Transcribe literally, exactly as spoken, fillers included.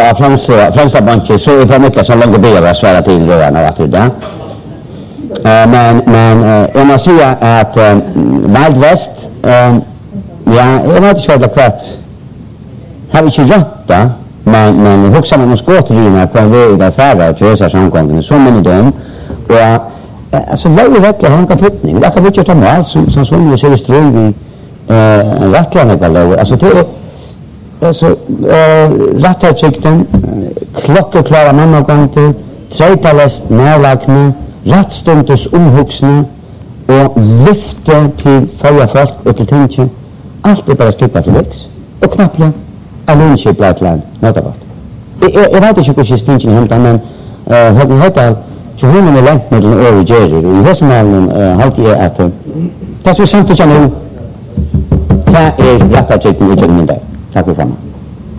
av främsta banken så är det mycket som långt blir att svära till rövarna och allt det. Men, men jag måste säga att Wild West, ja, jag vet inte så det kvart. Har vi inte gjort det, men, men också med de skåterina på en väg där färre till Ösa samkomsten, så men dem. Och alltså, lov och rättliga har en tittning. Det kan vi inte ta med allt som, som sån vi ser i ström i eh, rättliga lov. Alltså det är alltså, eh, rättarpsikten, klockeklara mammagångter, trejtalest närlagna, rättstunders omhuxna och lyfte till förra folk och till tänka. Allt är bara skippat till väx. Och knappla alunskip på ett land. Något jag vet inte hur stinken hämtar, men har vi hört att tjugohundra är längt med den året gerir. Och i det som är alltid är att det som vi samtidigt nu, här är rättarpsikten i tjugohundra. Tack för fan.